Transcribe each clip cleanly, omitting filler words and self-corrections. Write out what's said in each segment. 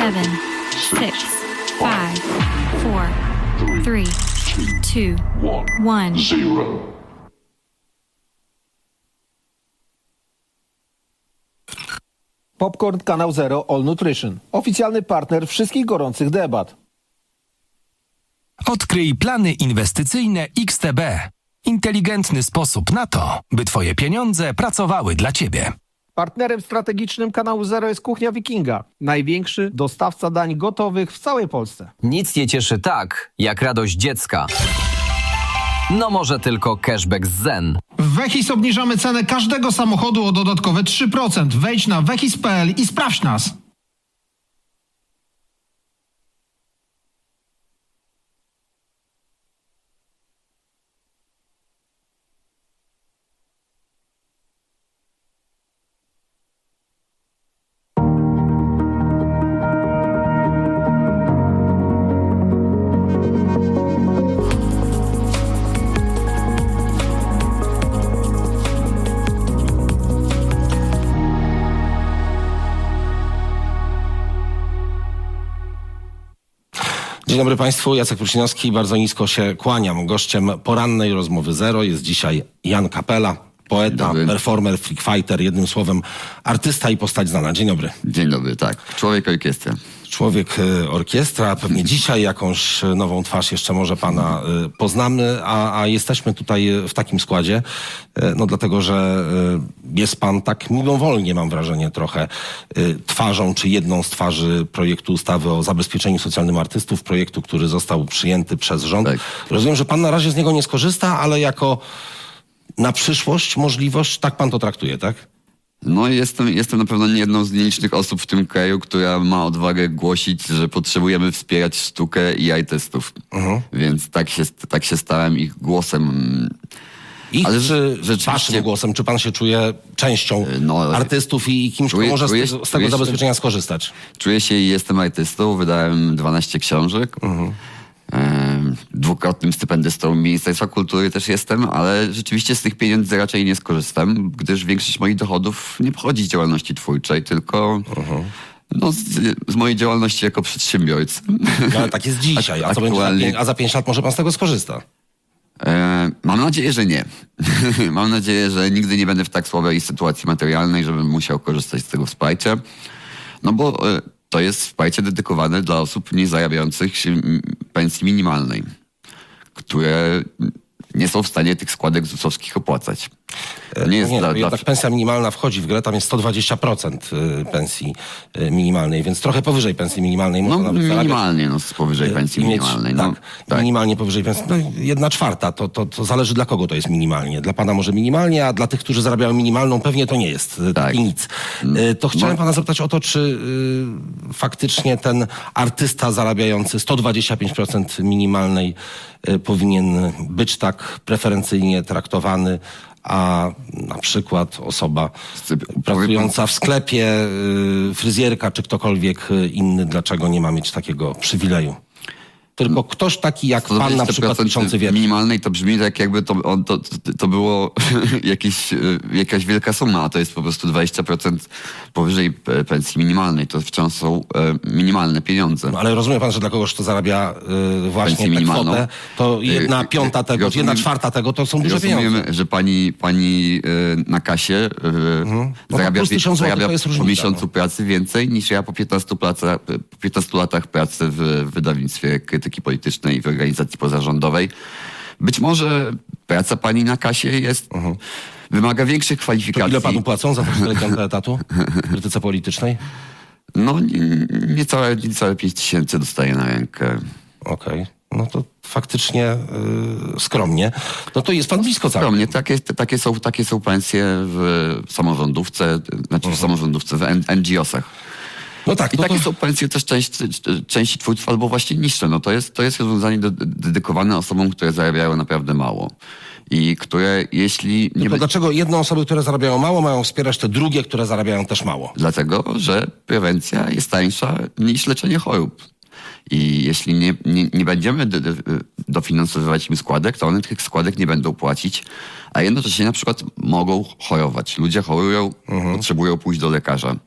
7, 6, 5, 4, 3, 2, 1. Popcorn Kanał Zero All Nutrition. Oficjalny partner wszystkich gorących debat. Odkryj plany inwestycyjne XTB. Inteligentny sposób na to, by twoje pieniądze pracowały dla ciebie. Partnerem strategicznym Kanału Zero jest Kuchnia Wikinga. Największy dostawca dań gotowych w całej Polsce. Nic nie cieszy tak, jak radość dziecka. No może tylko cashback z Zen. W Wechis obniżamy cenę każdego samochodu o dodatkowe 3%. Wejdź na wechis.pl i sprawdź nas. Dzień dobry Państwu, Jacek Prusinowski, bardzo nisko się kłaniam. Gościem porannej rozmowy Zero jest dzisiaj Jan Kapela, poeta, performer, freakfighter, jednym słowem artysta i postać znana. Dzień dobry. Dzień dobry, tak. Człowiek orkiestra. Człowiek orkiestra, pewnie dzisiaj jakąś nową twarz jeszcze może pana poznamy, a jesteśmy tutaj w takim składzie, no dlatego, że jest pan tak mimowolnie, mam wrażenie, trochę twarzą, czy jedną z twarzy projektu ustawy o zabezpieczeniu socjalnym artystów, projektu, który został przyjęty przez rząd. Tak. Rozumiem, że pan na razie z niego nie skorzysta, ale jako na przyszłość możliwość, tak pan to traktuje, tak? No jestem na pewno nie jedną z nielicznych osób w tym kraju, która ma odwagę głosić, że potrzebujemy wspierać sztukę i artystów. Więc tak się stałem ich głosem. Ale rzeczywiście waszym głosem, czy pan się czuje częścią artystów i kimś, kto może z tego zabezpieczenia skorzystać? Czuję się i jestem artystą. Wydałem 12 książek. Dwukrotnym stypendystą Ministerstwa Kultury też jestem, ale rzeczywiście z tych pieniędzy raczej nie skorzystam, gdyż większość moich dochodów nie pochodzi z działalności twórczej, tylko z mojej działalności jako przedsiębiorcy. No, ale tak jest dzisiaj, a za 5 lat może pan z tego skorzysta? Mam nadzieję, że nie. Mam nadzieję, że nigdy nie będę w tak słabej sytuacji materialnej, żebym musiał korzystać z tego wsparcia. No bo to jest wsparcie dedykowane dla osób nie zarabiających pensji minimalnej, które nie są w stanie tych składek ZUS-owskich opłacać. Jednak pensja minimalna wchodzi w grę, tam jest 120% pensji minimalnej, więc trochę powyżej pensji minimalnej można nawet minimalnie, powyżej pensji minimalnej. Tak, minimalnie powyżej pensji. 1/4, to zależy dla kogo to jest minimalnie. Dla pana może minimalnie, a dla tych, którzy zarabiają minimalną, pewnie to nie jest nic. To chciałem pana zapytać o to, czy faktycznie ten artysta zarabiający 125% minimalnej powinien być tak preferencyjnie traktowany, a na przykład osoba pracująca w sklepie, fryzjerka czy ktokolwiek inny, dlaczego nie ma mieć takiego przywileju? Tylko ktoś taki jak pan na przykład liczący wiersz. Minimalnej to brzmi tak jakby to było jakaś wielka suma, a to jest po prostu 20% powyżej pensji minimalnej. To wciąż są minimalne pieniądze. No, ale rozumie pan, że dla kogoś, kto zarabia właśnie tę kwotę, to 1/5 tego, 1/4 tego to są duże pieniądze. Rozumiem, że pani na kasie zarabia po miesiącu pracy więcej niż ja po 15 latach pracy w wydawnictwie krytyki politycznej i w organizacji pozarządowej. Być może praca pani na kasie wymaga większych kwalifikacji. To ile panu płacą za 4 etatu w krytyce politycznej? No niecałe 5 000 dostaję na rękę. Okej. No to faktycznie skromnie. No to jest pan blisko całkiem. Skromnie. Takie są pensje w samorządówce, w samorządówce, w NGO-sach. No tak, I takie są pensje też części twórców albo właśnie niższe. No to jest rozwiązanie dedykowane osobom, które zarabiają naprawdę mało. I które jeśli... Dlaczego jedne osoby, które zarabiają mało, mają wspierać te drugie, które zarabiają też mało? Dlatego, że prewencja jest tańsza niż leczenie chorób. I jeśli nie będziemy dofinansowywać im składek, to one tych składek nie będą płacić, a jednocześnie na przykład mogą chorować. Ludzie chorują, potrzebują pójść do lekarza.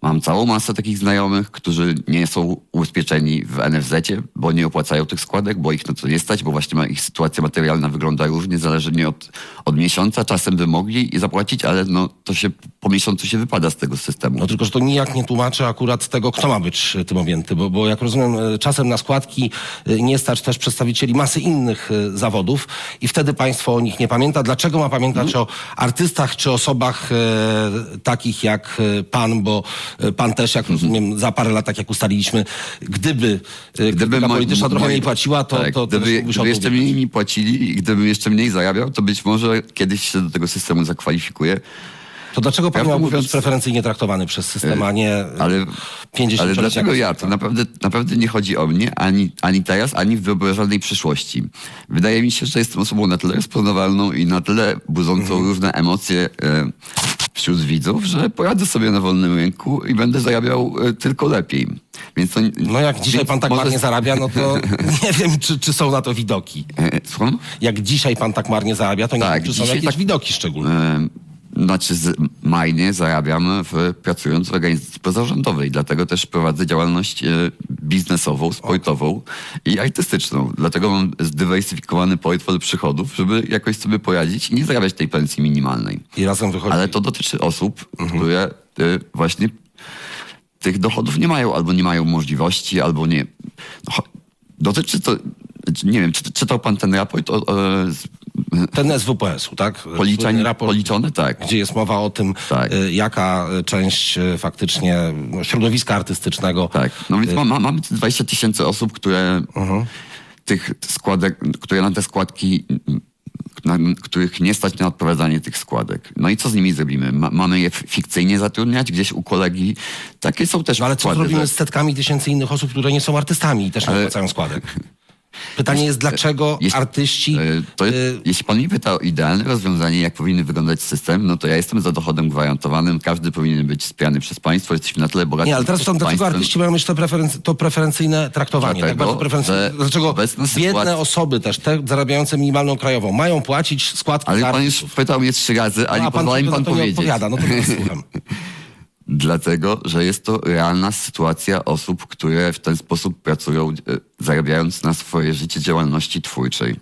Mam całą masę takich znajomych, którzy nie są ubezpieczeni w NFZ-cie, bo nie opłacają tych składek, bo ich na to nie stać, bo właśnie ich sytuacja materialna wygląda różnie, zależnie od miesiąca. Czasem by mogli zapłacić, ale no, to się po miesiącu się wypada z tego systemu. No tylko, że to nijak nie tłumaczy akurat tego, kto ma być tym objęty, bo jak rozumiem, czasem na składki nie stać też przedstawicieli masy innych zawodów i wtedy państwo o nich nie pamięta. Dlaczego ma pamiętać o artystach czy osobach takich jak pan, bo pan też, jak rozumiem, za parę lat, tak jak ustaliliśmy, gdyby krytyka polityczna trochę mniej płaciła, to gdyby jeszcze mniej mi płacili i gdybym jeszcze mniej zarabiał, to być może kiedyś się do tego systemu zakwalifikuję. To dlaczego pan miałby być preferencyjnie traktowany przez system, a nie 50 Ale dlaczego ja? To naprawdę nie chodzi o mnie, ani teraz, ani w wyobrażalnej przyszłości. Wydaje mi się, że jestem osobą na tyle rozpoznawalną i na tyle budzącą różne emocje wśród widzów, że poradzę sobie na wolnym rynku i będę zarabiał tylko lepiej. Więc to, no jak dzisiaj pan tak marnie zarabia, no to nie wiem, czy są na to widoki. Słucham? Jak dzisiaj pan tak marnie zarabia, to nie wiem, czy są jakieś widoki szczególne. Znaczy marnie zarabiam pracując w organizacji pozarządowej, dlatego też prowadzę działalność biznesową, sportową i artystyczną. Dlatego mam zdywersyfikowany portfel przychodów, żeby jakoś sobie poradzić i nie zarabiać tej pensji minimalnej. I razem wychodzi. Ale to dotyczy osób, które właśnie tych dochodów nie mają, albo nie mają możliwości, albo nie. Dotyczy to, nie wiem, czy czytał pan ten raport ten SWPS-u, tak? Policzone, tak. Gdzie jest mowa o tym, jaka część faktycznie środowiska artystycznego... Tak, no więc mamy 20 000 osób, które tych składek, które na te składki, których nie stać na odprowadzanie tych składek. No i co z nimi zrobimy? Mamy je fikcyjnie zatrudniać gdzieś u kolegi? Takie są też ale co zrobimy z setkami tysięcy innych osób, które nie są artystami i też nie opłacają składek? Pytanie jest, dlaczego artyści... Jeśli pan mnie pyta o idealne rozwiązanie, jak powinien wyglądać system, no to ja jestem za dochodem gwarantowanym, każdy powinien być wspierany przez państwo, jesteśmy na tyle bogaci... Nie, ale teraz pytam, dlaczego artyści mają mieć to preferencyjne traktowanie? Dlatego, tak bardzo preferencyjne. Dlaczego biedne osoby też, te zarabiające minimalną krajową, mają płacić składki ale za pan już pytał mnie 3 razy, a nie pozwala mi pan powiedzieć. Odpowiada, no to teraz słucham. Dlatego, że jest to realna sytuacja osób, które w ten sposób pracują, zarabiając na swoje życie działalności twórczej.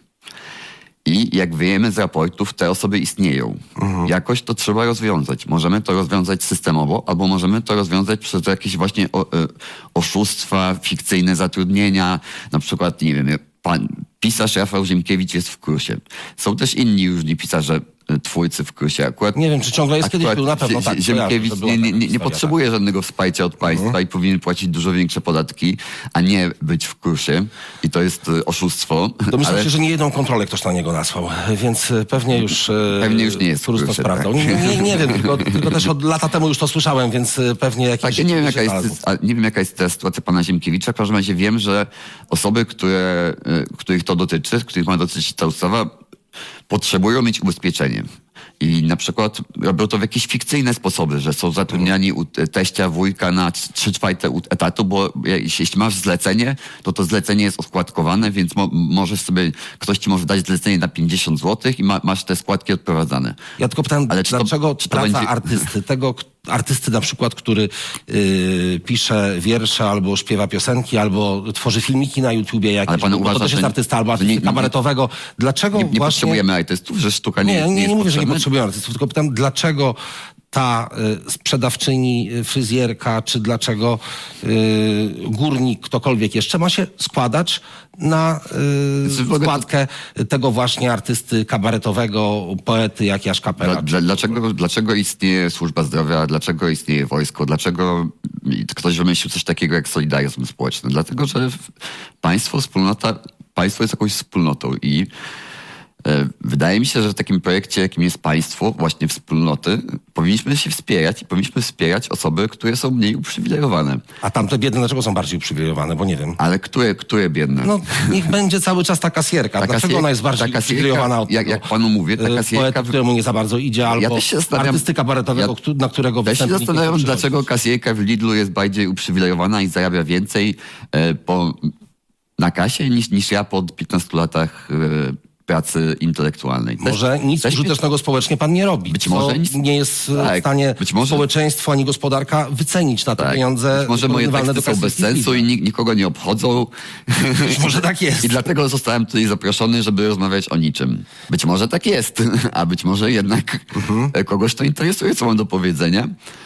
I jak wiemy z raportów, te osoby istnieją. Jakoś to trzeba rozwiązać. Możemy to rozwiązać systemowo, albo możemy to rozwiązać przez jakieś właśnie oszustwa, fikcyjne zatrudnienia. Na przykład, nie wiem, pisarz Rafał Ziemkiewicz jest w KRUS-ie. Są też inni różni pisarze, twórcy w KRUS-ie. Akurat, nie wiem, czy ciągle jest, kiedyś był, na pewno tak. Ziemkiewicz nie potrzebuje żadnego wsparcia od państwa i powinien płacić dużo większe podatki, a nie być w KRUS-ie. I to jest oszustwo. Domyślam się, że nie jedną kontrolę ktoś na niego nasłał, więc pewnie już nie jest KRUS to sprawdzał. Tak. Nie wiem, tylko też od lata temu już to słyszałem, więc pewnie jakiś... Tak, nie wiem, jaka jest ta sytuacja pana Ziemkiewicza. W każdym razie wiem, że osoby, których to dotyczy, których ma dotyczyć ta ustawa, potrzebują mieć ubezpieczenie. I na przykład robią to w jakieś fikcyjne sposoby, że są zatrudniani u teścia, wujka na 3/4 etatu, bo jeśli masz zlecenie, to zlecenie jest oskładkowane, więc możesz sobie, ktoś ci może dać zlecenie na 50 zł i masz te składki odprowadzane. Ja tylko pytam, dlaczego praca artysty na przykład, który pisze wiersze albo śpiewa piosenki, albo tworzy filmiki na YouTubie jakieś, ale pan uważa, to też jest artysta albo artysty kabaretowego. Dlaczego nie właśnie... potrzebujemy artystów, że sztuka nie jest mówię, potrzebna? że nie potrzebujemy artystów, tylko pytam, dlaczego ta sprzedawczyni, fryzjerka, czy dlaczego górnik, ktokolwiek jeszcze ma się składać na składkę tego właśnie artysty kabaretowego, poety jak Jaś Kapela. Dlaczego istnieje służba zdrowia? Dlaczego istnieje wojsko? Dlaczego ktoś wymyślił coś takiego jak solidaryzm społeczny? Dlatego, że państwo jest jakąś wspólnotą i wydaje mi się, że w takim projekcie, jakim jest państwo, właśnie wspólnoty, powinniśmy się wspierać i powinniśmy wspierać osoby, które są mniej uprzywilejowane. A tamte biedne dlaczego są bardziej uprzywilejowane? Bo nie wiem. Ale które biedne? No niech będzie cały czas ta kasjerka. Dlaczego ona jest bardziej uprzywilejowana od jak panu mówię, ta kasjerka... poety, któremu nie za bardzo idzie, albo artysty kabaretowego, na którego ja się zastanawiam, dlaczego kasjerka w Lidlu jest bardziej uprzywilejowana i zarabia więcej na kasie niż ja po 15 latach pracy intelektualnej. Może nic użytecznego społecznie pan nie robi. Być może nie jest w stanie społeczeństwo ani gospodarka wycenić na te pieniądze. Być może moje teksty są bez sensu i nikogo nie obchodzą. Być może tak jest. I dlatego zostałem tutaj zaproszony, żeby rozmawiać o niczym. Być może tak jest, a być może jednak kogoś to interesuje, co mam do powiedzenia.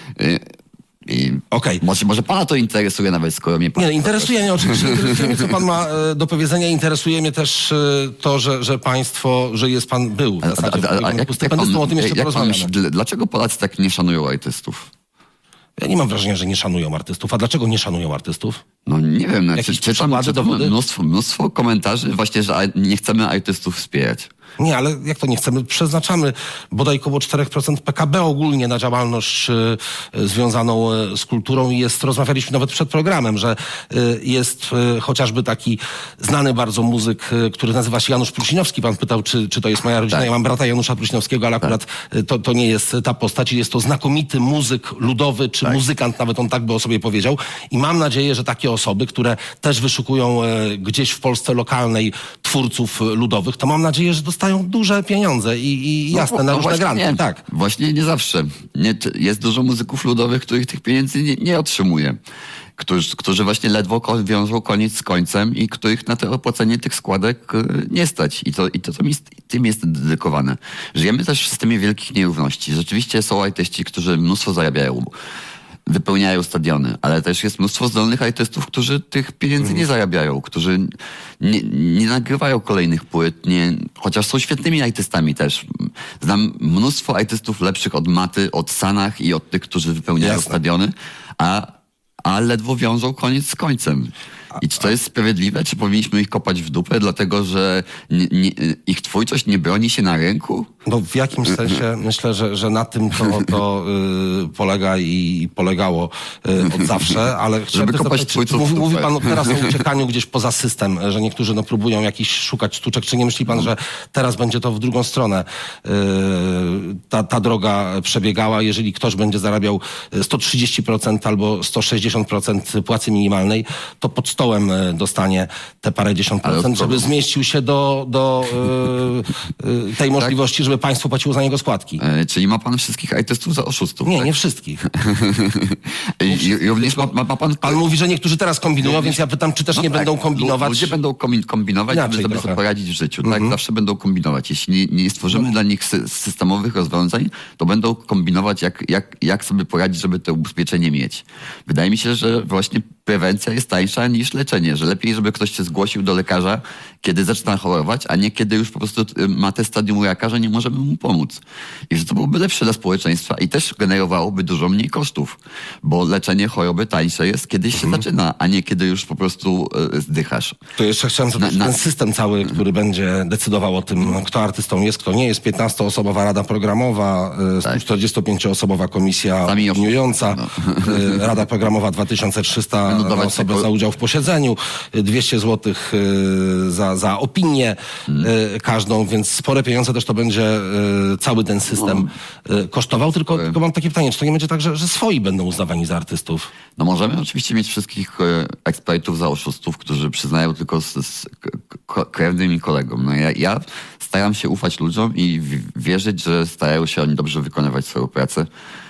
Może pana to interesuje nawet, skoro mnie pan... Nie, interesuje mnie oczywiście, interesuje mnie, co pan ma do powiedzenia. Interesuje mnie też to, że państwo, że był w zasadzie stypendystą, o tym jeszcze porozmawiamy. Dlaczego Polacy tak nie szanują artystów? Ja nie mam wrażenia, że nie szanują artystów. A dlaczego nie szanują artystów? No nie wiem, czytam dowody? mnóstwo komentarzy właśnie, że nie chcemy artystów wspierać. Nie, ale jak to nie chcemy? Przeznaczamy bodaj około 4% PKB ogólnie na działalność związaną z kulturą i rozmawialiśmy nawet przed programem, że jest chociażby taki znany bardzo muzyk, który nazywa się Janusz Prusinowski. Pan pytał, czy to jest moja rodzina. Tak. Ja mam brata Janusza Prusinowskiego, ale akurat to nie jest ta postać. Jest to znakomity muzyk ludowy, czy muzykant, nawet on tak by o sobie powiedział. I mam nadzieję, że takie osoby, które też wyszukują gdzieś w Polsce lokalnej twórców ludowych, to mam nadzieję, że dostają duże pieniądze i jasne, na różne granty. Nie, tak. Właśnie nie zawsze. Jest dużo muzyków ludowych, których tych pieniędzy nie otrzymuje. Którzy właśnie ledwo wiążą koniec z końcem i których na to opłacenie tych składek nie stać. I to tym jest dedykowane. Żyjemy też w systemie wielkich nierówności. Rzeczywiście są artyści, którzy mnóstwo zarabiają, wypełniają stadiony, ale też jest mnóstwo zdolnych artystów, którzy tych pieniędzy nie zarabiają, którzy nie nagrywają kolejnych płyt, chociaż są świetnymi artystami też. Znam mnóstwo artystów lepszych od Maty, od Sanach i od tych, którzy wypełniają stadiony, a ledwo wiążą koniec z końcem. I czy to jest sprawiedliwe? Czy powinniśmy ich kopać w dupę, dlatego że ich twórczość nie broni się na rynku? No w jakimś sensie myślę, że na tym to polega i polegało od zawsze, ale żeby kopać twórców w dupę. Mówi pan teraz o uciekaniu gdzieś poza system, że niektórzy próbują szukać sztuczek. Czy nie myśli pan, że teraz będzie to w drugą stronę ta droga przebiegała, jeżeli ktoś będzie zarabiał 130% albo 160% płacy minimalnej, to pod stołem dostanie te parędziesiąt procent, żeby zmieścił się do tej możliwości, żeby państwo płaciło za niego składki. Czyli ma pan wszystkich artystów za oszustów? Nie, tak? nie wszystkich. Również ma pan... Pan mówi, że niektórzy teraz kombinują, więc ja pytam, czy też nie będą kombinować? Ludzie będą kombinować, żeby sobie poradzić w życiu. Tak? Zawsze będą kombinować. Jeśli nie stworzymy dla nich systemowych rozwiązań, to będą kombinować, jak sobie poradzić, żeby to ubezpieczenie mieć. Wydaje mi się, że właśnie prewencja jest tańsza niż leczenie, że lepiej, żeby ktoś się zgłosił do lekarza, kiedy zaczyna chorować, a nie kiedy już po prostu ma te stadium raka, że nie możemy mu pomóc. I że to byłoby lepsze dla społeczeństwa i też generowałoby dużo mniej kosztów, bo leczenie choroby tańsze jest, kiedy się zaczyna, a nie kiedy już po prostu zdychasz. To jeszcze chciałem zapytać, ten system cały, który będzie decydował o tym, kto artystą jest, kto nie jest, 15-osobowa rada programowa, 145-osobowa komisja opiniująca, rada programowa 2300 osoby za udział w posiedzeniu, 200 zł za opinię każdą, więc spore pieniądze też to będzie cały ten system kosztował. Tylko mam takie pytanie, czy to nie będzie tak, że swoi będą uznawani za artystów? No możemy oczywiście mieć wszystkich ekspertów za oszustów, którzy przyznają tylko z krewnym i kolegom. No ja staram się ufać ludziom i wierzyć, że starają się oni dobrze wykonywać swoją pracę.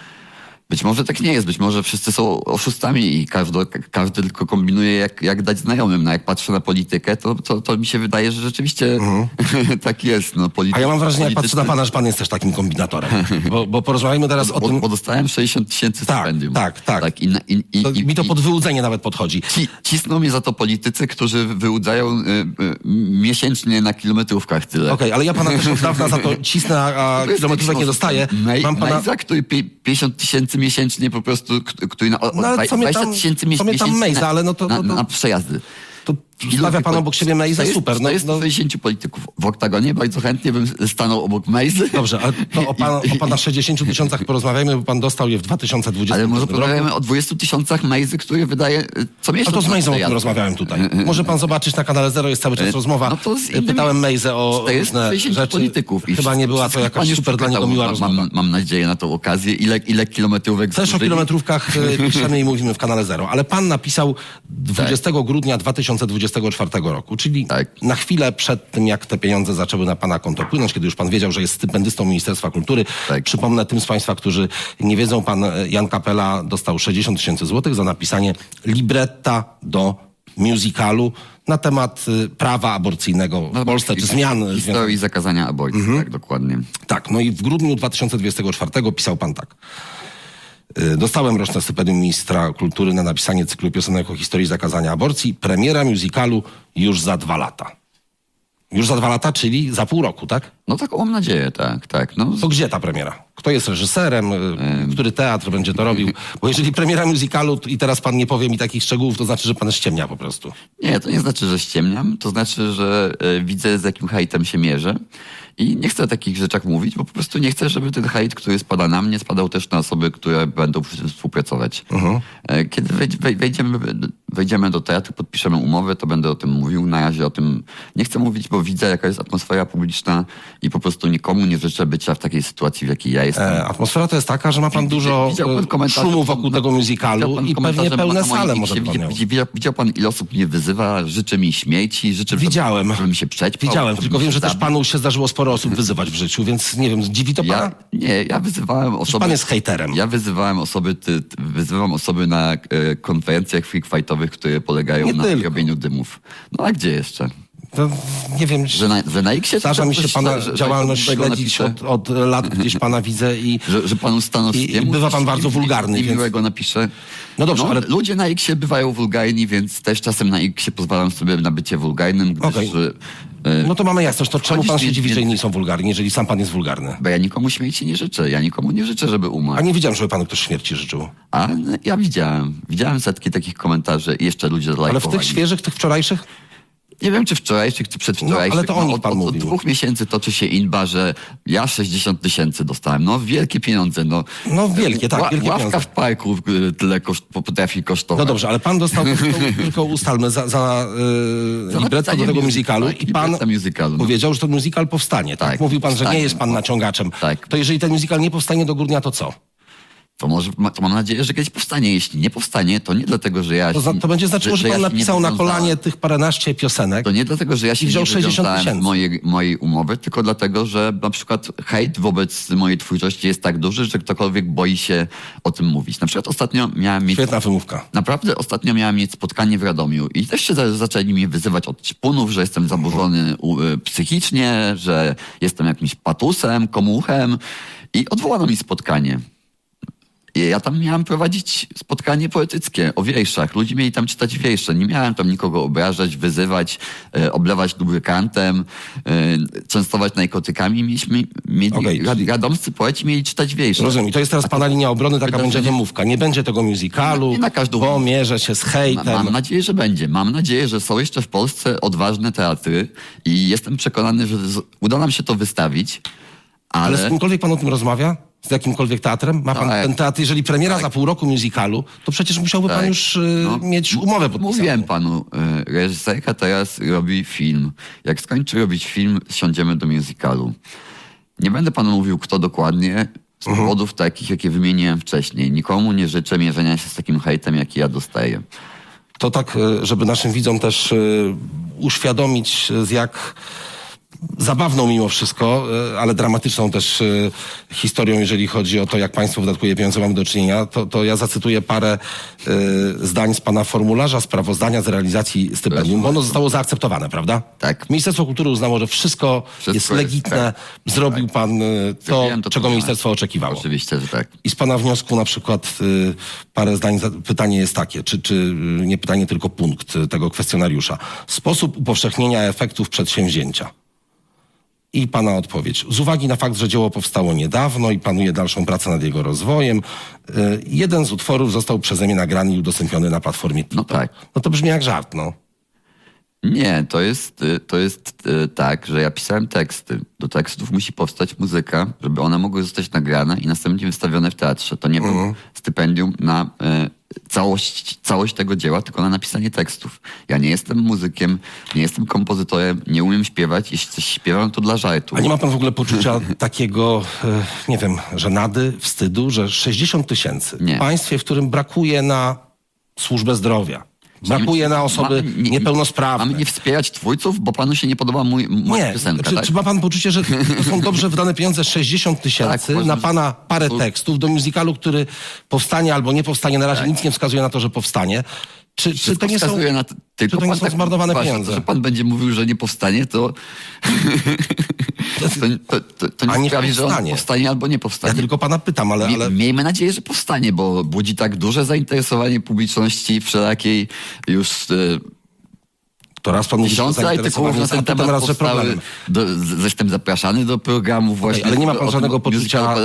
Być może tak nie jest, być może wszyscy są oszustami i każdy tylko kombinuje, jak dać znajomym. No jak patrzę na politykę, to mi się wydaje, że rzeczywiście tak jest. No, a ja mam wrażenie, jak patrzę na pana, że pan jest też takim kombinatorem. Bo porozmawiajmy teraz o tym... Bo dostałem 60 tysięcy stypendium. Tak. Mi to pod wyłudzenie nawet podchodzi. Cisną mnie za to politycy, którzy wyłudzają miesięcznie na kilometrówkach tyle. Okej, ale ja pana też od dawna za to cisnę, a kilometrówek nie dostaję. Mam pana... Mejza, który 50 tysięcy miesięcznie po prostu, który na 20 tysięcy miesięcznie na przejazdy. To stawia pan obok siebie Mejza, super. To jest 60 polityków. W oktagonie bardzo chętnie bym stanął obok Mejzy. Dobrze, ale to o pana 60 tysiącach porozmawiajmy, bo pan dostał je w 2020 Ale może porozmawiamy o 20 tysiącach Mejzy, który wydaje co miesiąc. A to z Mejzą o tym rozmawiałem tutaj. Może pan zobaczyć na kanale Zero, jest cały czas rozmowa. No to pytałem Mejzę o różne rzeczy. Polityków. Chyba nie była to jakaś super dla niego miła rozmowa. Mam nadzieję na tą okazję. Ile kilometrówek... Też o kilometrówkach piszemy i mówimy w kanale Zero. Ale pan napisał 20 grudnia 2020 2024 roku, czyli Tak. na chwilę przed tym, jak te pieniądze zaczęły na pana konto płynąć, kiedy już pan wiedział, że jest stypendystą Ministerstwa Kultury. Tak. Przypomnę tym z państwa, którzy nie wiedzą, pan Jan Kapela dostał 60 000 złotych za napisanie libretta do musicalu na temat prawa aborcyjnego w Polsce, czy zmian. Historii zakazania aborcji, tak, dokładnie. Tak, no i w grudniu 2024 pisał pan tak. Dostałem roczne stypendium ministra kultury na napisanie cyklu piosenek o historii zakazania aborcji. Premiera musicalu już za 2 lata. Już za 2 lata, czyli za pół roku, tak? No taką mam nadzieję, tak. No, To gdzie ta premiera? Kto jest reżyserem? Który teatr będzie to robił? Bo jeżeli premiera musicalu i teraz pan nie powie mi takich szczegółów, to znaczy, że pan ściemnia po prostu. Nie, to nie znaczy, że ściemniam. To znaczy, że widzę, z jakim hejtem się mierzę. I nie chcę o takich rzeczach mówić, bo po prostu nie chcę, żeby ten hejt, który spada na mnie, spadał też na osoby, które będą przy tym współpracować. Kiedy wejdziemy do teatru, podpiszemy umowę, to będę o tym mówił. Na razie o tym nie chcę mówić, bo widzę, jaka jest atmosfera publiczna i po prostu nikomu nie życzę bycia w takiej sytuacji, w jakiej ja jestem. Atmosfera to jest taka, że ma pan dużo szumu wokół tego musicalu i pewnie pełne sale może pan miał. Widział pan, ile osób mnie wyzywa, życzy mi śmieci, Widziałem. żebym się przećpał. Widziałem, tylko wiem, że też panu się zdarzyło sporo osób wyzywać w życiu, więc nie wiem, dziwi to pana? Ja wyzywałem osoby... Pan jest hejterem. Ja wyzywałem osoby na konferencjach freak fightowych, które polegają na robieniu dymów. No a gdzie jeszcze? To nie wiem, Że na X-ie... zdarza mi się pana działalność śledzić od lat, gdzieś pana widzę i... Że panu Stanowskiemu... I bywa pan bardzo wulgarny, I więc... miłego napiszę. No dobrze, ale... Ludzie na X-ie bywają wulgarni, więc też czasem na X-ie pozwalam sobie na bycie wulgarnym, gdyż... No to mamy jasność, to czemu pan się dziwi, że inni są wulgarni, jeżeli sam pan jest wulgarny? Bo ja nikomu śmierci nie życzę. Ja nikomu nie życzę, żeby umarł. A nie widziałem, żeby panu ktoś śmierci życzył. A ja widziałem. Widziałem setki takich komentarzy i jeszcze ludzie lajkowali. Ale w tych świeżych, tych wczorajszych? Nie wiem, czy wczorajszych, czy przedwczorajszych. No, ale to o nich pan mówił. Od 2 miesięcy toczy się inba, że ja 60 000 dostałem. No, wielkie pieniądze. No wielkie, tak, wielkie ławka pieniądze. w parku tyle potrafi kosztować. No dobrze, ale pan dostał, tylko ustalmy, za libretto do tego musicalu i pan powiedział, że ten musical powstanie. Tak? Mówił pan, że nie jest pan naciągaczem. Tak. To jeżeli ten musical nie powstanie do grudnia, to co? To mam nadzieję, że kiedyś powstanie. Jeśli nie powstanie, to nie dlatego, że ja... To będzie znaczyło, że pan napisał na kolanie tych paręnaście piosenek. To nie dlatego, że ja się wziął nie 60 wywiązałem mojej umowy, tylko dlatego, że na przykład hejt wobec mojej twórczości jest tak duży, że ktokolwiek boi się o tym mówić. Na przykład ostatnio miałem mieć... Świetna wymówka. Naprawdę ostatnio miałem mieć spotkanie w Radomiu i też się zaczęli mnie wyzywać od ćpunów, że jestem zaburzony psychicznie, że jestem jakimś patusem, komuchem i odwołano mi spotkanie. Ja tam miałem prowadzić spotkanie poetyckie o wierszach. Ludzie mieli tam czytać wiersze. Nie miałem tam nikogo obrażać, wyzywać, oblewać lubrykantem, częstować narkotykami. Radomscy poeci mieli czytać wiersze. Rozumiem. I to jest teraz pana linia obrony, taka będzie wymówka. Nie będzie tego musicalu, bo mierzę się z hejtem. Mam nadzieję, że będzie. Mam nadzieję, że są jeszcze w Polsce odważne teatry i jestem przekonany, że uda nam się to wystawić. Ale z kimkolwiek pan o tym rozmawia? Z jakimkolwiek teatrem? Ma pan ten teatr, jeżeli premiera za pół roku musicalu, to przecież musiałby pan już mieć umowę podpisaną. Mówiłem panu, reżyserka teraz robi film. Jak skończy robić film, siądziemy do musicalu. Nie będę panu mówił, kto dokładnie, z powodów takich, jakie wymieniłem wcześniej. Nikomu nie życzę mierzenia się z takim hejtem, jaki ja dostaję. To tak, żeby naszym widzom też uświadomić, z jak zabawną mimo wszystko, ale dramatyczną też historią, jeżeli chodzi o to, jak państwo wydatkuje pieniądze, mamy do czynienia, to ja zacytuję parę zdań z pana formularza sprawozdania z realizacji stypendium, bo ono zostało zaakceptowane, prawda? Tak. Ministerstwo Kultury uznało, że wszystko jest legitne. Zrobił pan to, czego ministerstwo oczekiwało. Oczywiście, że tak. I z pana wniosku na przykład parę zdań, pytanie jest takie, czy nie pytanie, tylko punkt tego kwestionariusza. Sposób upowszechnienia efektów przedsięwzięcia. I pana odpowiedź. Z uwagi na fakt, że dzieło powstało niedawno i planuje dalszą pracę nad jego rozwojem, jeden z utworów został przeze mnie nagrany i udostępniony na platformie TikTok. No tak. No to brzmi jak żart, no. Nie, to jest tak, że ja pisałem teksty. Do tekstów musi powstać muzyka, żeby one mogły zostać nagrane i następnie wystawione w teatrze. To nie był stypendium na całość tego dzieła, tylko na napisanie tekstów. Ja nie jestem muzykiem, nie jestem kompozytorem, nie umiem śpiewać. Jeśli coś śpiewam, to dla żartu. A nie ma pan w ogóle poczucia takiego, nie wiem, żenady, wstydu, że 60 000 w państwie, w którym brakuje na służbę zdrowia, Brakuje na osoby niepełnosprawne. Mamy nie wspierać twórców, bo panu się nie podoba moja piosenka, tak? Czy ma pan poczucie, że to są dobrze wydane pieniądze, 60 tysięcy na pana parę tekstów do musicalu, który powstanie albo nie powstanie, na razie nic nie wskazuje na to, że powstanie. Czy to nie są, tylko to nie są zmarnowane pieniądze? To, że pan będzie mówił, że nie powstanie, to nie sprawi, że on powstanie albo nie powstanie. Ja tylko pana pytam, ale... Miejmy nadzieję, że powstanie, bo budzi tak duże zainteresowanie publiczności wszelakiej już... To raz pan mówi, że artykułów na ten temat raz, że problem. Jestem zapraszany do programu właśnie. Ale nie ma pan żadnego poczucia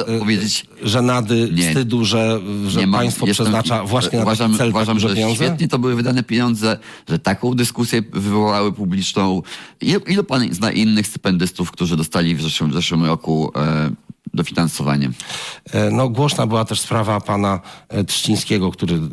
żenady, wstydu, że państwo przeznacza właśnie na ten cel uważam, że pieniądze? Świetnie to były wydane pieniądze, że taką dyskusję wywołały publiczną. Ilu pan zna innych stypendystów, którzy dostali w zeszłym roku dofinansowanie? No głośna była też sprawa pana Trzcińskiego,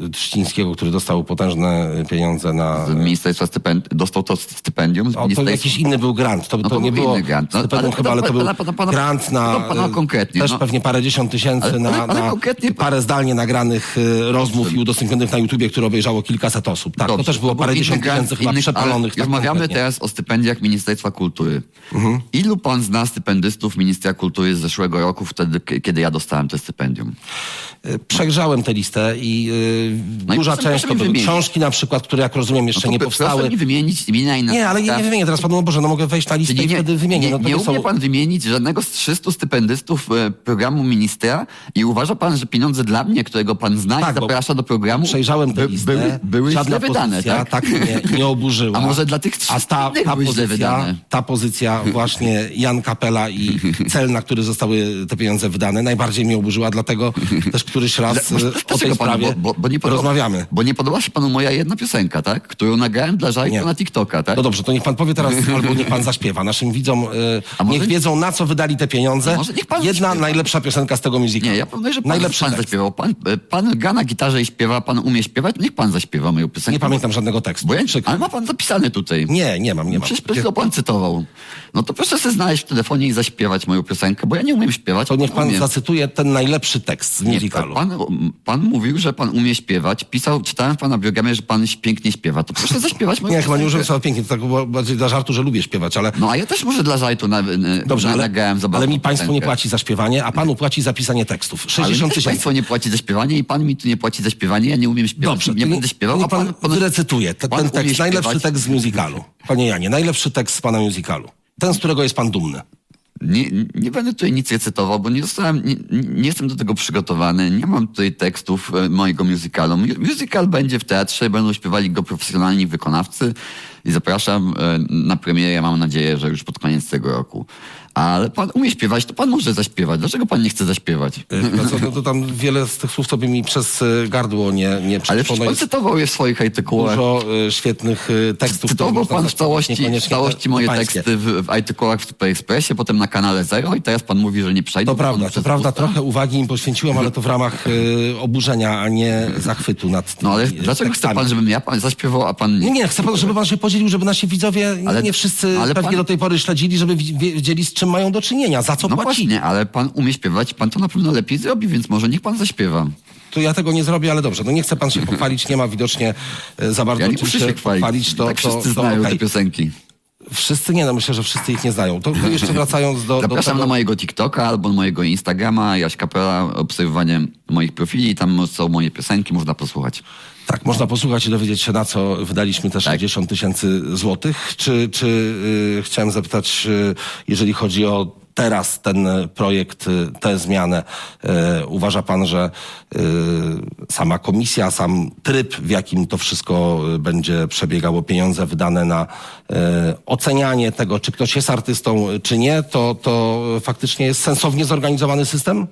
który dostał potężne pieniądze na... Z ministerstwa dostał to stypendium? To jakiś inny był grant. To nie było stypendium chyba, ale to był grant na konkretnie, też pewnie parędziesiąt tysięcy na parę zdalnie nagranych rozmów i udostępnionych na YouTubie, które obejrzało kilkaset osób. Tak, dobrze, to też było parędziesiąt tysięcy chyba przepalonych. Rozmawiamy teraz o stypendiach Ministerstwa Kultury. Ilu pan zna stypendystów Ministra Kultury z zeszłego roku, wtedy, kiedy ja dostałem to stypendium? Przegrzałem tę listę i duża część to były książki na przykład, które jak rozumiem jeszcze nie powstały. Proszę mi wymienić imienia i nazwiska. Nie, ale nie wymienię teraz panu, Boże, mogę wejść na listę i wtedy wymienię. Nie umie pan wymienić żadnego z 300 stypendystów programu ministra i uważa pan, że pieniądze dla mnie, którego pan zna i zaprasza do programu, przejrzałem tę listę, były źle wydane, tak mnie nie oburzyła. A może dla tych 300 były źle wydane? Ta pozycja właśnie Jan Kapela i cel, na który zostały te pieniądze wydane, najbardziej mnie oburzyła, dlatego też któryś raz o tej sprawie rozmawiamy. Bo nie podoba się panu moja jedna piosenka, tak? Którą nagrałem dla Żajka na TikToka, tak? No dobrze, to niech pan powie teraz, albo niech pan zaśpiewa. Naszym widzom niech wiedzą, na co wydali te pieniądze. Jedna najlepsza piosenka z tego musicalu. Nie, ja proponuję, że pan zaśpiewał. Pan gra na gitarze i śpiewa, pan umie śpiewać, niech pan zaśpiewa moją piosenkę. Nie pamiętam żadnego tekstu. Ale ma pan zapisane tutaj. Nie mam. Przecież pan cytował. No to proszę sobie znaleźć w telefonie i zaśpiewać moją piosenkę, bo ja nie umiem śpiewać. To niech pan zacytuje ten najlepszy tekst z musicalu. Pan mówił, że pan umie śpiewać. Czytałem w pana biogramie, że pan pięknie śpiewa. To proszę zaśpiewać moją piosenkę. Chyba nie użyłem słowa pięknie, to tak było bardziej dla żartu, że lubię śpiewać, ale... No a ja też może dla żartu nagrałem za ale mi państwo nie płaci za śpiewanie, a panu płaci za pisanie tekstów. 60 tysięcy. Państwo nie płaci za śpiewanie i pan mi tu nie płaci za śpiewanie, ja nie umiem śpiewać, dobrze, nie będę śpiewał. A pan wyrecytuje ten tekst, najlepszy tekst z musicalu. Panie Janie, najlepszy tekst z pana musicalu. Ten, z którego jest pan dumny. Nie będę tutaj nic recytował, bo nie jestem do tego przygotowany. Nie mam tutaj tekstów mojego musicalu. Musical będzie w teatrze, będą śpiewali go profesjonalni wykonawcy i zapraszam na premierę, mam nadzieję, że już pod koniec tego roku. Ale pan umie śpiewać, to pan może zaśpiewać. Dlaczego pan nie chce zaśpiewać? No to tam wiele z tych słów sobie mi przez gardło nie ale pan cytował je w swoich artykułach. Dużo świetnych tekstów. Cytował pan w całości moje teksty w artykułach w Super Expressie, potem na kanale Zero i teraz pan mówi, że nie przejdę. To prawda, trochę uwagi im poświęciłem, ale to w ramach oburzenia, a nie zachwytu nad tymi ale dlaczego chce pan, żebym ja zaśpiewał, a pan nie? Nie, chcę pan, żeby pan się podzielił, żeby nasi widzowie, nie wszyscy pewnie do tej pory śledzili, żeby wiedzieli, z czym mają do czynienia, za co płaci. Właśnie, ale pan umie śpiewać, pan to na pewno lepiej zrobi, więc może niech pan zaśpiewa. To ja tego nie zrobię, ale dobrze. No nie chce pan się pochwalić, nie ma widocznie za bardzo czym się chwalić. Tak wszyscy znają te piosenki. Wszyscy nie, myślę, że wszyscy ich nie znają. To jeszcze wracając do Zapraszam na mojego TikToka albo na mojego Instagrama, Jaś Kapela, obserwowanie moich profili, tam są moje piosenki, można posłuchać. Tak, można posłuchać i dowiedzieć się, na co wydaliśmy te 60 tysięcy złotych. Czy chciałem zapytać, jeżeli chodzi o teraz ten projekt, tę zmianę, uważa pan, że sama komisja, sam tryb, w jakim to wszystko będzie przebiegało, pieniądze wydane na ocenianie tego, czy ktoś jest artystą, czy nie, to faktycznie jest sensownie zorganizowany system?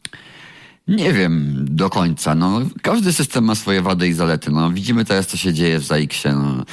Nie wiem do końca. No, każdy system ma swoje wady i zalety. No, widzimy teraz, co się dzieje w ZAIKS-ie. No,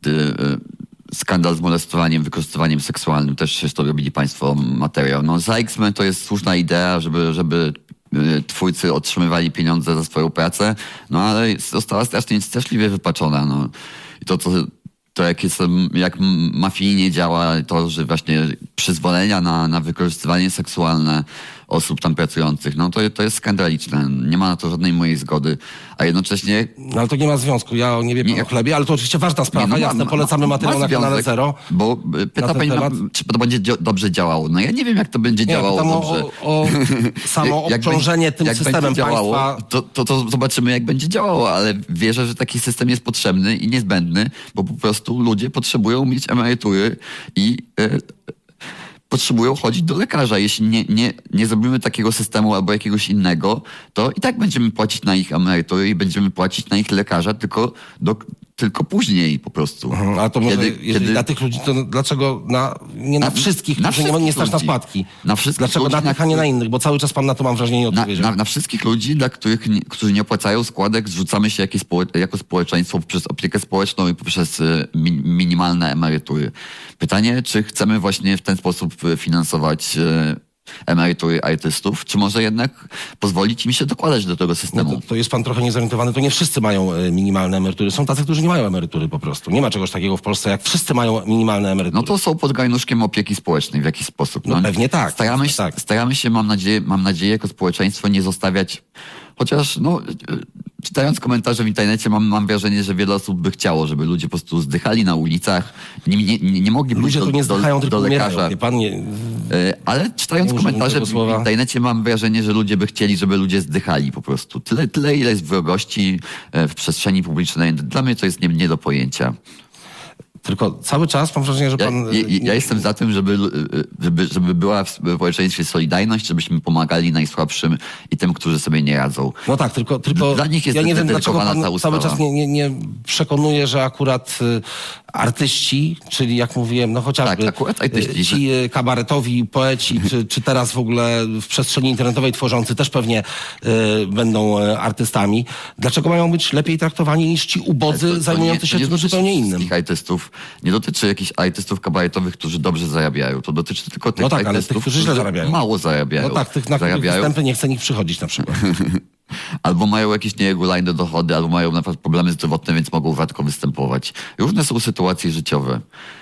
skandal z molestowaniem, wykorzystywaniem seksualnym. Też to robili państwo materiał. No, ZAIKS to jest słuszna idea, żeby twórcy otrzymywali pieniądze za swoją pracę, no ale została strasznie straszliwie wypaczona. No. I to jak mafijnie działa to, że właśnie przyzwolenia na wykorzystywanie seksualne, osób tam pracujących. No to jest skandaliczne. Nie ma na to żadnej mojej zgody. A jednocześnie... No ale to nie ma związku. Ja nie wiem o chlebie, ale to oczywiście ważna sprawa. Jasne, polecamy materiał na kanale Zero. Bo pyta pani, czy to będzie dobrze działało. No ja nie wiem, jak to będzie działało dobrze. O samo obciążenie tym systemem działało, państwa. To zobaczymy, jak będzie działało, ale wierzę, że taki system jest potrzebny i niezbędny, bo po prostu ludzie potrzebują mieć emerytury i potrzebują chodzić do lekarza. Jeśli nie zrobimy takiego systemu albo jakiegoś innego, to i tak będziemy płacić na ich emerytury i będziemy płacić na ich lekarza, tylko później po prostu. A to może, jeżeli dla tych ludzi, to dlaczego nie na wszystkich, którzy nie stać na składki? Dlaczego ludzi, na tych, a nie na innych? Bo cały czas pan na to, mam wrażenie, nie odpowiedział. Na wszystkich ludzi, którzy nie opłacają składek, zrzucamy się jako społeczeństwo poprzez opiekę społeczną i poprzez minimalne emerytury. Pytanie, czy chcemy właśnie w ten sposób finansować emerytury artystów, czy może jednak pozwolić im się dokładać do tego systemu? No to jest pan trochę niezorientowany, to nie wszyscy mają minimalne emerytury. Są tacy, którzy nie mają emerytury po prostu. Nie ma czegoś takiego w Polsce, jak wszyscy mają minimalne emerytury. No to są pod garnuszkiem opieki społecznej w jakiś sposób. No pewnie tak. Staramy się, mam nadzieję, jako społeczeństwo nie zostawiać, chociaż czytając komentarze w internecie mam wrażenie, że wiele osób by chciało, żeby ludzie po prostu zdychali na ulicach, nie mogli ludzie pójść nie zdychają, do lekarza. Ale czytając komentarze w internecie mam wrażenie, że ludzie by chcieli, żeby ludzie zdychali po prostu. Tyle ile jest wrogości w przestrzeni publicznej. Dla mnie to jest nie do pojęcia. Tylko cały czas mam wrażenie, że pan... Ja jestem za tym, żeby była w społeczeństwie solidarność, żebyśmy pomagali najsłabszym i tym, którzy sobie nie radzą. No tak, tylko dla nich jest ja nie wiem, dlaczego pan ta ustawa. cały czas nie przekonuje, że akurat artyści, czyli jak mówiłem, no chociażby tak, akurat artyści, ci kabaretowi poeci, czy teraz w ogóle w przestrzeni internetowej tworzący też pewnie będą artystami. Dlaczego mają być lepiej traktowani niż ci ubodzy zajmujący się czymś zupełnie innym? Artystów. Nie dotyczy jakichś artystów kabaretowych, którzy dobrze zarabiają. To dotyczy tylko tych artystów, ale tych, którzy źle zarabiają. Mało zarabiają. No tak, tych, na których występy nie chce nikt przychodzić na przykład. Albo mają jakieś nieregularne dochody, albo mają na przykład problemy zdrowotne, więc mogą rzadko występować. Różne są sytuacje życiowe.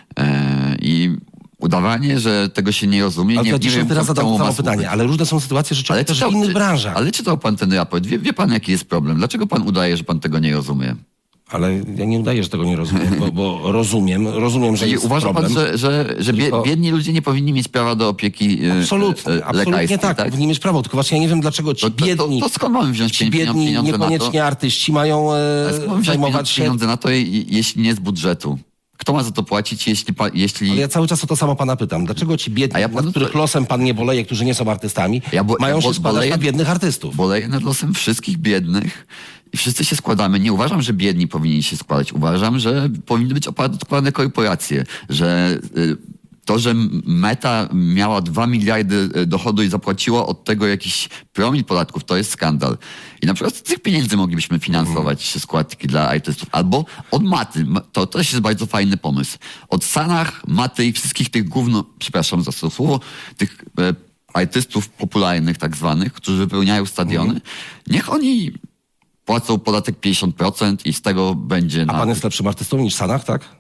I udawanie, że tego się nie rozumie, ale nie wiem, teraz zadam samo pytanie, ale różne są sytuacje życiowe też w innych branżach. Ale czytał pan ten raport, wie pan, jaki jest problem? Dlaczego pan udaje, że pan tego nie rozumie? Ale ja nie udaję, że tego nie rozumiem, bo rozumiem, że jest uważa problem. Pan, że biedni ludzie nie powinni mieć prawa do opieki Absolutnie tak, powinni mieć prawo, tylko właśnie ja nie wiem, dlaczego ci biedni... To skąd mamy wziąć pieniądze niekoniecznie artyści mają zajmować się... pieniądze na to, jeśli nie z budżetu? Kto ma za to płacić, jeśli... Ale ja cały czas o to samo pana pytam. Dlaczego ci biedni, nad których losem pan nie boleje, którzy nie są artystami, mają się składać na biednych artystów? Boleję nad losem wszystkich biednych i wszyscy się składamy. Nie uważam, że biedni powinni się składać. Uważam, że powinny być opodatkowane korporacje, że... To, że Meta miała 2 miliardy dochodu i zapłaciła od tego jakiś promil podatków, to jest skandal. I na przykład z tych pieniędzy moglibyśmy finansować składki dla artystów. Albo od Maty. To też jest bardzo fajny pomysł. Od Sanach, Maty i wszystkich tych przepraszam za to słowo, tych artystów popularnych tak zwanych, którzy wypełniają stadiony. Niech oni płacą podatek 50% i z tego będzie... A pan jest lepszym artystą niż Sanach, tak?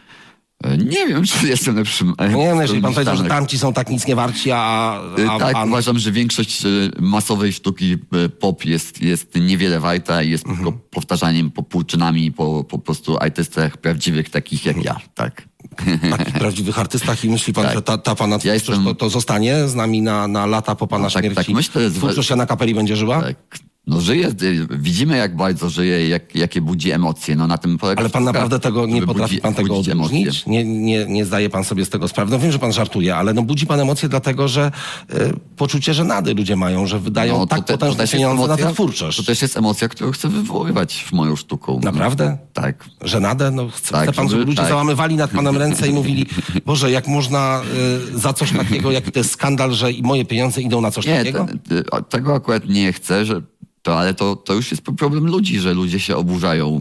Nie wiem, czy jestem lepszym. Nie wiem, jeżeli pan powiedział, że tamci są tak nic nie warci, tak, pan... uważam, że większość masowej sztuki pop jest niewiele warta i jest tylko powtarzaniem popłuczynami po prostu artystach prawdziwych, takich jak ja, tak. Takich prawdziwych artystach i myśli pan, tak, że ta pana twórczość to zostanie z nami na lata po pana śmierci? Tak, myślę, twórczość Jana Kapeli będzie żyła? Tak. No żyje, widzimy jak bardzo żyje, jakie budzi emocje. No na tym polega. Ale pan naprawdę tego nie potrafi pan tego odróżnić? Nie zdaje pan sobie z tego sprawy. No wiem, że pan żartuje, ale budzi pan emocje dlatego, że poczucie żenady ludzie mają, że wydają potężne pieniądze na tę twórczość. To też jest emocja, którą chcę wywoływać w moją sztuką. Naprawdę? Tak. Żenadę? No chce pan, żeby ludzie załamywali nad panem ręce i mówili, Boże, jak można za coś takiego, jaki to jest skandal, że i moje pieniądze idą na coś takiego? Tego akurat nie chcę, ale to już jest problem ludzi, że ludzie się oburzają.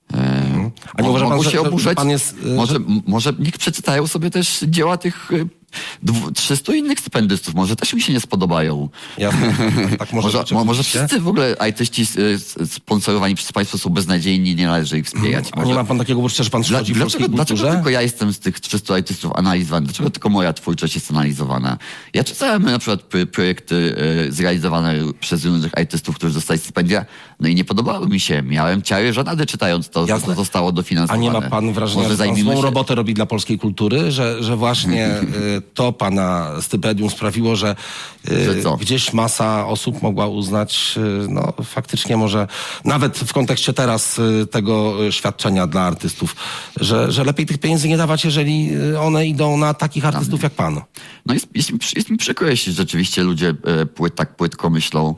A nie uważa pan, się oburzać? Pan jest... Może niech przeczytają sobie też dzieła tych 300 innych stypendystów, może też mi się nie spodobają. Jasne, tak może być, może oczywiście. wszyscy w ogóle artyści sponsorowani przez państwo są beznadziejni, nie należy ich wspierać. A nie ma pan takiego poczucia, że pan szkodzi polskiej Dlaczego kulturze? tylko ja jestem z tych 300 artystów analizowany? Dlaczego tylko moja twórczość jest analizowana? Ja czytałem na przykład projekty zrealizowane przez różnych artystów, którzy dostali stypendia, no i nie podobały mi się. Miałem ciary żenady czytając to, Jasne. co zostało dofinansowane. A nie ma pan wrażenia, że pan złą robotę robi dla polskiej kultury? Że właśnie to pana stypendium sprawiło, że gdzieś masa osób mogła uznać, no faktycznie może, nawet w kontekście teraz tego świadczenia dla artystów, że lepiej tych pieniędzy nie dawać, jeżeli one idą na takich artystów jak pan. No jest mi przykro, jeśli rzeczywiście ludzie tak płytko myślą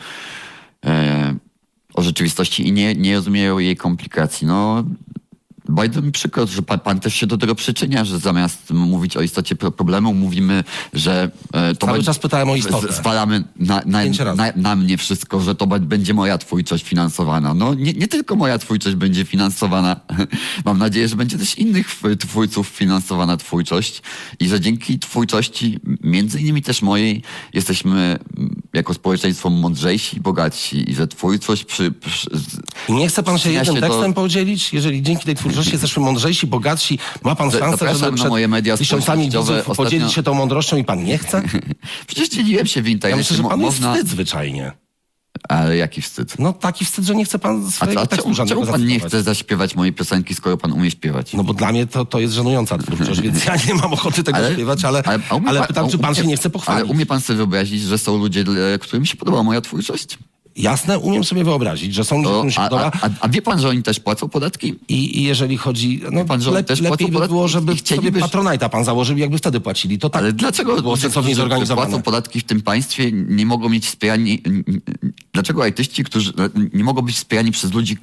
o rzeczywistości i nie rozumieją jej komplikacji. No, bardzo mi przykro, że pan też się do tego przyczynia, że zamiast mówić o istocie problemu, mówimy, że to cały czas pytałem o istotę. Zwalamy na mnie wszystko, że to będzie moja twórczość finansowana. No nie tylko moja twórczość będzie finansowana. Mam nadzieję, że będzie też innych twórców finansowana twórczość i że dzięki twórczości, między innymi też mojej, jesteśmy jako społeczeństwo mądrzejsi i bogatsi i że twórczość I nie chce pan się jednym tekstem podzielić? Jeżeli dzięki tej twórczości jesteśmy mądrzejsi, bogatsi, ma pan szansę, żeby przed moje media tysiącami widzów podzielić się tą mądrością i pan nie chce? Przecież dzieliłem się w internecie. Ja myślę, że panu jest wstyd zwyczajnie. Ale jaki wstyd? No taki wstyd, że nie chce pan swojego tekstu żadnego czemu pan nie chce zaśpiewać mojej piosenki, skoro pan umie śpiewać? No bo dla mnie to jest żenująca twórczość, więc ja nie mam ochoty tego śpiewać, ale pytam, czy pan się nie chce pochwalić. Ale umie pan sobie wyobrazić, że są ludzie, którym się podoba moja twórczość? Jasne, umiem sobie wyobrazić, że są ludzie, którym się podoba. A wie pan, że oni też płacą podatki? I jeżeli chodzi... No pan, że oni też lepiej by było, żeby sobie by... Patronite'a pan założył, jakby wtedy płacili. To tak. Ale dlaczego było sensownie zorganizowane? Płacą podatki w tym państwie, nie mogą mieć wspierani... Dlaczego artyści, którzy nie mogą być wspierani przez ludzi...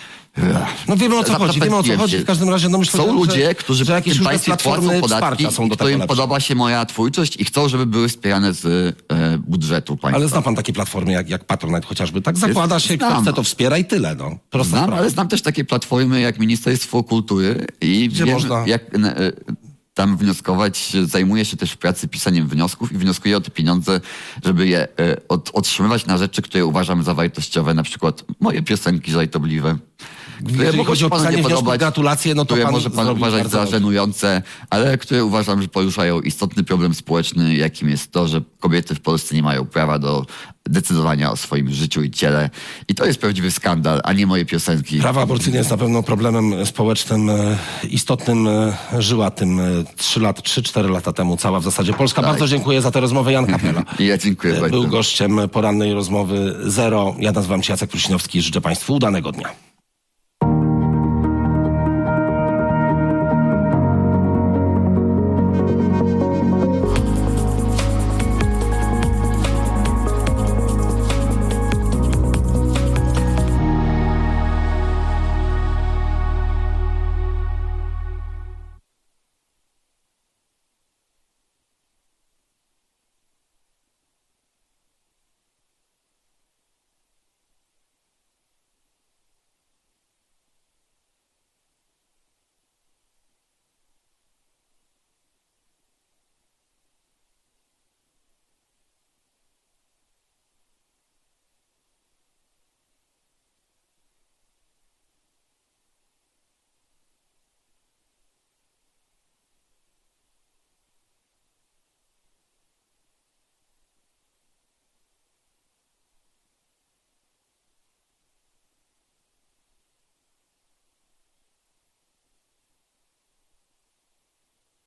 No wiemy o co chodzi. W każdym razie no myślę, są ludzie, którzy w tym państwie płacą podatki, którym lepsze. podoba się moja twórczość i chcą, żeby były wspierane z budżetu państwa. Ale zna pan takie platformy jak Patronite chociażby. Tak zakłada się, kto chce to wspiera i tyle. No. Znam, ale znam też takie platformy jak Ministerstwo Kultury i gdzie można... jak tam wnioskować. Zajmuję się też w pracy pisaniem wniosków i wnioskuję o te pieniądze, żeby je otrzymywać na rzeczy, które uważam za wartościowe, na przykład moje piosenki żartobliwe. Jeżeli chodzi o pisanie wniosków, gratulacje, no to które pan może pan uważać za żenujące, ale które uważam, że poruszają istotny problem społeczny, jakim jest to, że kobiety w Polsce nie mają prawa do decydowania o swoim życiu i ciele. I to jest prawdziwy skandal, a nie moje piosenki. Prawo aborcyjne jest na pewno problemem społecznym istotnym. Żyła tym 3-4 lata temu cała w zasadzie Polska. Tak. Bardzo dziękuję za tę rozmowę. Jan Kapela. Ja dziękuję bardzo. Był gościem porannej rozmowy Zero. Ja nazywam się Jacek Prusinowski i życzę państwu udanego dnia.